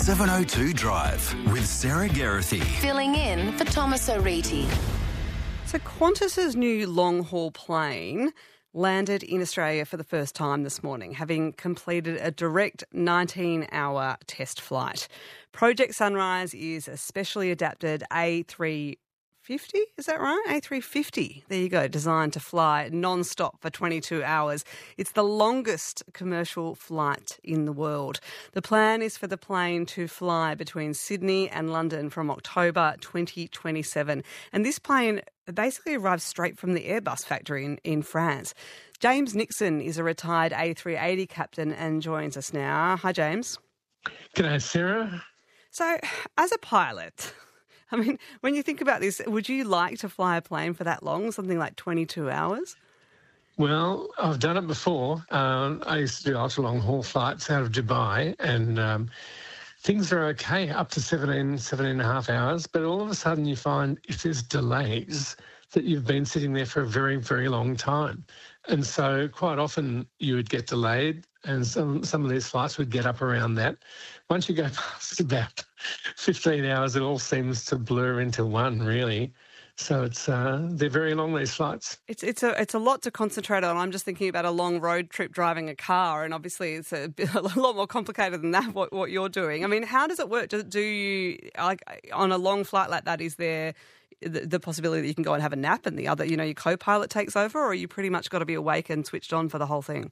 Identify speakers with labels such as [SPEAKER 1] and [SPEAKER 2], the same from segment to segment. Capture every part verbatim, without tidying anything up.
[SPEAKER 1] seven oh two Drive with Sarah Geraghty.
[SPEAKER 2] Filling in for Thomas O'Reilly.
[SPEAKER 3] So Qantas's new long-haul plane landed in Australia for the first time this morning, having completed a direct nineteen-hour test flight. Project Sunrise is a specially adapted A three fifty, is that right? A three fifty, there you go, designed to fly non-stop for twenty-two hours. It's the longest commercial flight in the world. The plan is for the plane to fly between Sydney and London from October twenty twenty-seven. And this plane basically arrives straight from the Airbus factory in, in France. James Nixon is a retired A three eighty captain and joins us now. Hi, James.
[SPEAKER 4] G'day, Sarah.
[SPEAKER 3] So, as a pilot, I mean, when you think about this, would you like to fly a plane for that long, something like twenty-two hours?
[SPEAKER 4] Well, I've done it before. Um, I used to do ultra-long haul flights out of Dubai, and um, things are okay up to seventeen, seventeen and a half hours. But all of a sudden you find if there's delays that you've been sitting there for a very, very long time. And so quite often you would get delayed, and some, some of these flights would get up around that. Once you go past about fifteen hours, it all seems to blur into one, really. So it's uh, they're very long, these flights.
[SPEAKER 3] It's it's a it's a lot to concentrate on. I'm just thinking about a long road trip driving a car, and obviously it's a, bit, a lot more complicated than that. What what you're doing? I mean, how does it work? Do, do you like on a long flight like that? Is there the, the possibility that you can go and have a nap, and the other, you know, your co-pilot takes over, or you pretty much got to be awake and switched on for the whole thing?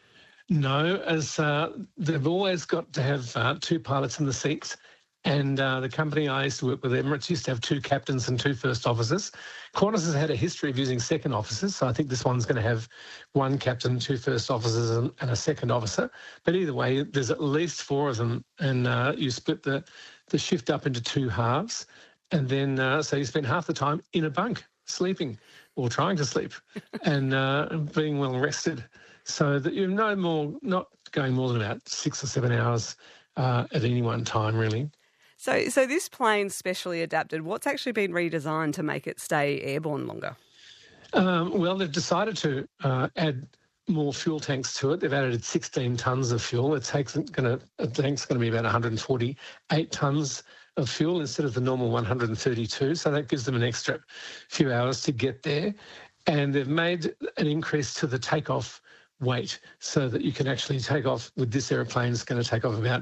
[SPEAKER 4] No, as uh, they've always got to have uh, two pilots in the seats. And uh, the company I used to work with, Emirates, used to have two captains and two first officers. Qantas has had a history of using second officers, so I think this one's going to have one captain, two first officers and, and a second officer. But either way, there's at least four of them, and uh, you split the, the shift up into two halves. And then, uh, so you spend half the time in a bunk, sleeping or trying to sleep and uh, being well rested. So that you're no more, not going more than about six or seven hours uh, at any one time, really.
[SPEAKER 3] So so this plane's specially adapted. What's actually been redesigned to make it stay airborne longer?
[SPEAKER 4] Um, well, they've decided to uh, add more fuel tanks to it. They've added sixteen tonnes of fuel. It takes going to a tank's going to be about one hundred forty-eight tonnes of fuel instead of the normal one hundred thirty-two. So that gives them an extra few hours to get there. And they've made an increase to the takeoff weight so that you can actually take off with this aeroplane. It's going to take off about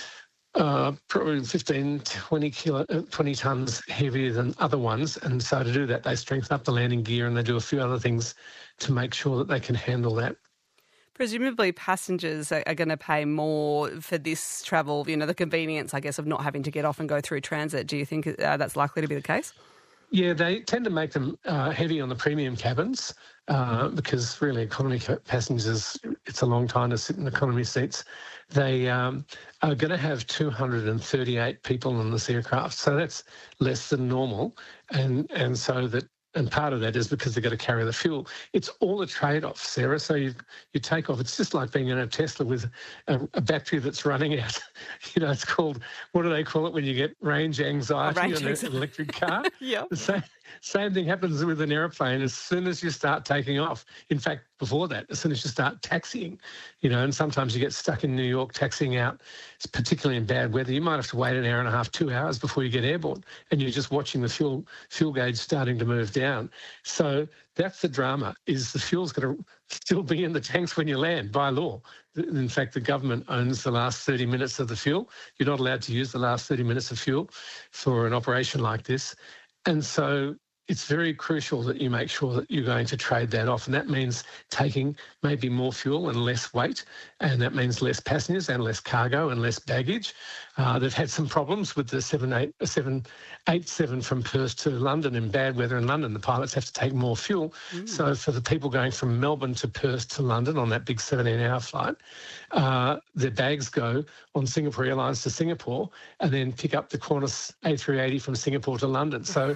[SPEAKER 4] Uh, probably fifteen, twenty, kilo, uh, twenty tonnes heavier than other ones. And so to do that, they strengthen up the landing gear and they do a few other things to make sure that they can handle that.
[SPEAKER 3] Presumably passengers are, are going to pay more for this travel, you know, the convenience, I guess, of not having to get off and go through transit. Do you think uh, that's likely to be the case?
[SPEAKER 4] Yeah, they tend to make them uh, heavy on the premium cabins uh, because really economy passengers, it's a long time to sit in economy seats. They um, are going to have two hundred thirty-eight people on this aircraft, so that's less than normal. And and so that and part of that is because they've got to carry the fuel. It's all a trade-off, Sarah. So you you take off. It's just like being in a Tesla with a, a battery that's running out. You know, it's called, what do they call it when you get range anxiety
[SPEAKER 3] range
[SPEAKER 4] on
[SPEAKER 3] anxiety.
[SPEAKER 4] an electric car?
[SPEAKER 3] Yeah.
[SPEAKER 4] The same, same thing happens with an aeroplane as soon as you start taking off. In fact, before that, as soon as you start taxiing, you know, and sometimes you get stuck in New York taxiing out, it's particularly in bad weather. You might have to wait an hour and a half, two hours before you get airborne, and you're just watching the fuel fuel gauge starting to move down. So that's the drama, is the fuel's going to still be in the tanks when you land by law. In fact, the government owns the last thirty minutes of the fuel. You're not allowed to use the last thirty minutes of fuel for an operation like this. And so it's very crucial that you make sure that you're going to trade that off. And that means taking maybe more fuel and less weight. And that means less passengers and less cargo and less baggage. Uh, they've had some problems with the seven eighty-seven from Perth to London in bad weather in London. The pilots have to take more fuel. Mm. So for the people going from Melbourne to Perth to London on that big seventeen-hour flight, uh, their bags go on Singapore Airlines to Singapore and then pick up the Qantas A three eighty from Singapore to London. So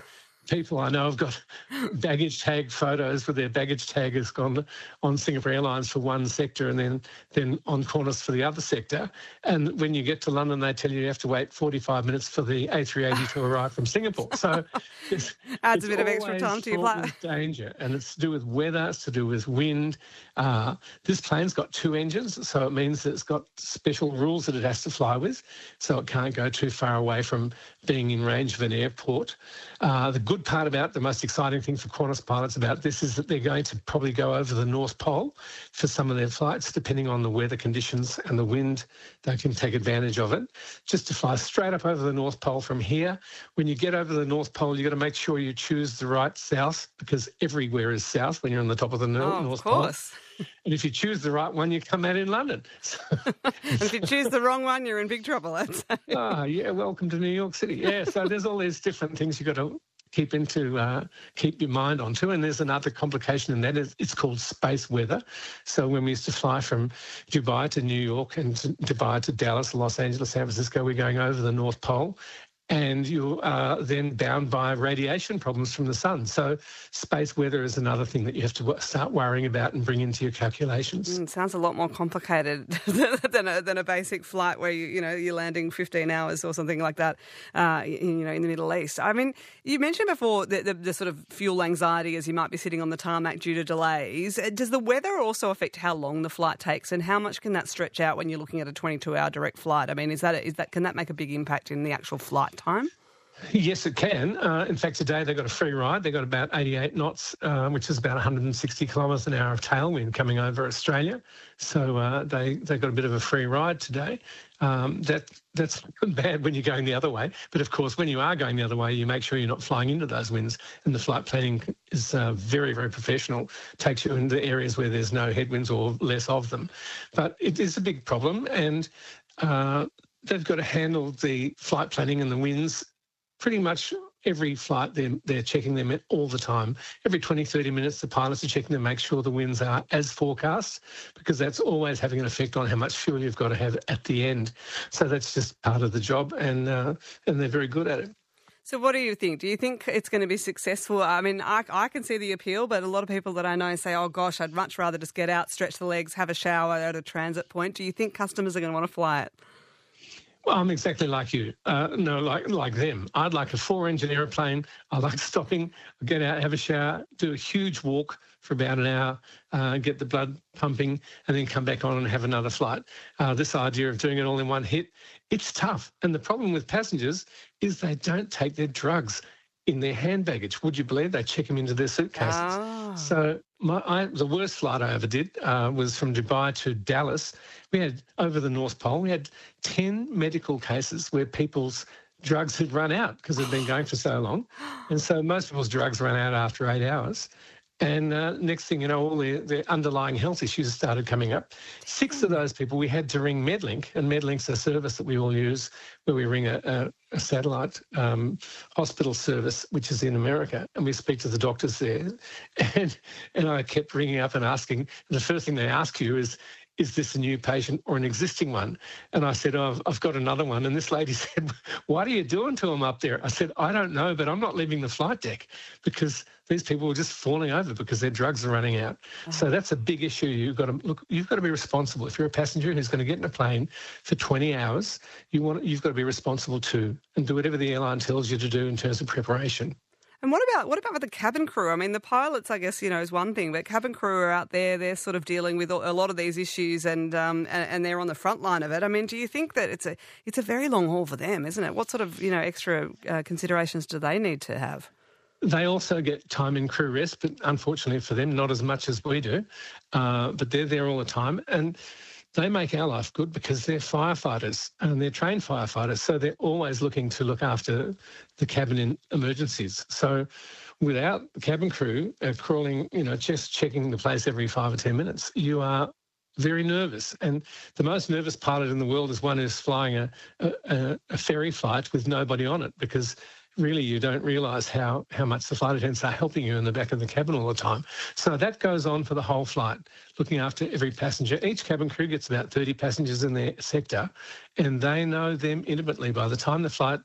[SPEAKER 4] people I know have got baggage tag photos where their baggage tag has gone on Singapore Airlines for one sector and then, then on Qantas for the other sector. And when you get to London, they tell you you have to wait forty-five minutes for the A three eighty to arrive from Singapore. So it's,
[SPEAKER 3] adds
[SPEAKER 4] it's
[SPEAKER 3] a bit of extra time to your flight.
[SPEAKER 4] Danger, and it's to do with weather, it's to do with wind. Uh, this plane's got two engines, so it means that it's got special rules that it has to fly with, so it can't go too far away from being in range of an airport. Uh, the good part about, the most exciting thing for Qantas pilots about this is that they're going to probably go over the North Pole for some of their flights, depending on the weather conditions and the wind. They can take advantage of it. Just to fly straight up over the North Pole from here. When you get over the North Pole, you've got to make sure you choose the right south, because everywhere is south when you're on the top of the
[SPEAKER 3] oh,
[SPEAKER 4] North
[SPEAKER 3] of course.
[SPEAKER 4] Pole. And if you choose the right one, you come out in London. So,
[SPEAKER 3] and if you choose the wrong one, you're in big trouble, I'd say.
[SPEAKER 4] Ah, yeah, welcome to New York City. Yeah, so there's all these different things you've got to keep into, uh, keep your mind onto. And there's another complication in that, is it's called space weather. So when we used to fly from Dubai to New York and to Dubai to Dallas, Los Angeles, San Francisco, we're going over the North Pole. And you are then bound by radiation problems from the sun. So space weather is another thing that you have to start worrying about and bring into your calculations.
[SPEAKER 3] Mm, sounds a lot more complicated than a, than a basic flight where you you know you're landing fifteen hours or something like that. Uh, in, you know, in the Middle East. I mean, you mentioned before the, the, the sort of fuel anxiety as you might be sitting on the tarmac due to delays. Does the weather also affect how long the flight takes, and how much can that stretch out when you're looking at a twenty-two hour direct flight? I mean, is that is that can that make a big impact in the actual flight time?
[SPEAKER 4] Yes, it can. Uh, in fact, today they got a free ride. They got about eighty-eight knots, uh, which is about one hundred sixty kilometres an hour of tailwind coming over Australia. So uh, they they got a bit of a free ride today. Um, that that's bad when you're going the other way. But of course, when you are going the other way, you make sure you're not flying into those winds. And the flight planning is uh, very, very professional. Takes you into areas where there's no headwinds or less of them. But it is a big problem, and uh, they've got to handle the flight planning and the winds. Pretty much every flight, they're, they're checking them at all the time. Every twenty, thirty minutes, the pilots are checking to make sure the winds are as forecast, because that's always having an effect on how much fuel you've got to have at the end. So that's just part of the job, and uh, and they're very good at it.
[SPEAKER 3] So what do you think? Do you think it's going to be successful? I mean, I, I can see the appeal, but a lot of people that I know say, oh, gosh, I'd much rather just get out, stretch the legs, have a shower at a transit point. Do you think customers are going to want to fly it?
[SPEAKER 4] Well, I'm exactly like you. Uh, no, like like them. I'd like a four-engine aeroplane. I like stopping, get out, have a shower, do a huge walk for about an hour, uh, get the blood pumping, and then come back on and have another flight. Uh, this idea of doing it all in one hit, it's tough. And the problem with passengers is they don't take their drugs in their hand baggage. Would you believe they check them into their suitcases?
[SPEAKER 3] Oh.
[SPEAKER 4] So my, I, the worst flight I ever did uh, was from Dubai to Dallas. We had, over the North Pole, we had ten medical cases where people's drugs had run out because they'd been going for so long. And so most people's drugs ran out after eight hours. And uh, next thing you know, all the, the underlying health issues started coming up. Six of those people, we had to ring Medlink, and Medlink's a service that we all use where we ring a, a, a satellite um, hospital service, which is in America, and we speak to the doctors there. And, and I kept ringing up and asking, the first thing they ask you is, is this a new patient or an existing one? And I said, oh, I've, I've got another one. And this lady said, what are you doing to them up there? I said, I don't know, but I'm not leaving the flight deck because these people are just falling over because their drugs are running out. Oh. So that's a big issue. You've got to look, you've got to be responsible. If you're a passenger who's going to get in a plane for twenty hours, you want, you've got to be responsible too, and do whatever the airline tells you to do in terms of preparation.
[SPEAKER 3] And what about what about with the cabin crew? I mean, the pilots, I guess, you know, is one thing, but cabin crew are out there. They're sort of dealing with a lot of these issues, and um, and, and they're on the front line of it. I mean, do you think that it's a it's a very long haul for them, isn't it? What sort of you know extra uh, considerations do they need to have?
[SPEAKER 4] They also get time in crew rest, but unfortunately for them, not as much as we do. Uh, but they're there all the time, and they make our life good because they're firefighters and they're trained firefighters. So they're always looking to look after the cabin in emergencies. So without the cabin crew uh, crawling, you know, just checking the place every five or ten minutes, you are very nervous. And the most nervous pilot in the world is one who's flying a, a, a ferry flight with nobody on it, because really you don't realise how, how much the flight attendants are helping you in the back of the cabin all the time. So that goes on for the whole flight, looking after every passenger. Each cabin crew gets about thirty passengers in their sector, and they know them intimately. By the time the flight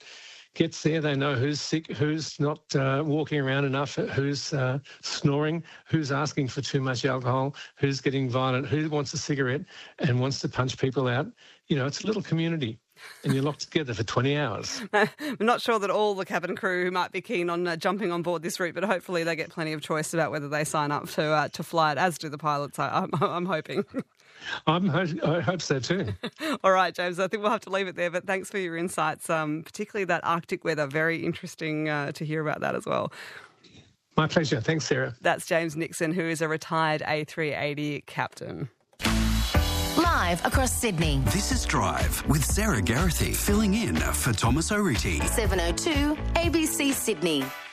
[SPEAKER 4] gets there, they know who's sick, who's not uh, walking around enough, who's uh, snoring, who's asking for too much alcohol, who's getting violent, who wants a cigarette and wants to punch people out. You know, it's a little community. And you're locked together for twenty hours.
[SPEAKER 3] I'm not sure that all the cabin crew might be keen on uh, jumping on board this route, but hopefully they get plenty of choice about whether they sign up to uh, to fly it, as do the pilots, I, I'm, I'm hoping.
[SPEAKER 4] I'm, I hope so too.
[SPEAKER 3] All right, James, I think we'll have to leave it there, but thanks for your insights, um, particularly that Arctic weather. Very interesting uh, to hear about that as well.
[SPEAKER 4] My pleasure. Thanks, Sarah.
[SPEAKER 3] That's James Nixon, who is a retired A three eighty captain.
[SPEAKER 2] Live across Sydney.
[SPEAKER 1] This is Drive with Sarah Geraghty, filling in for Thomas O'Reilly.
[SPEAKER 2] seven oh two A B C Sydney.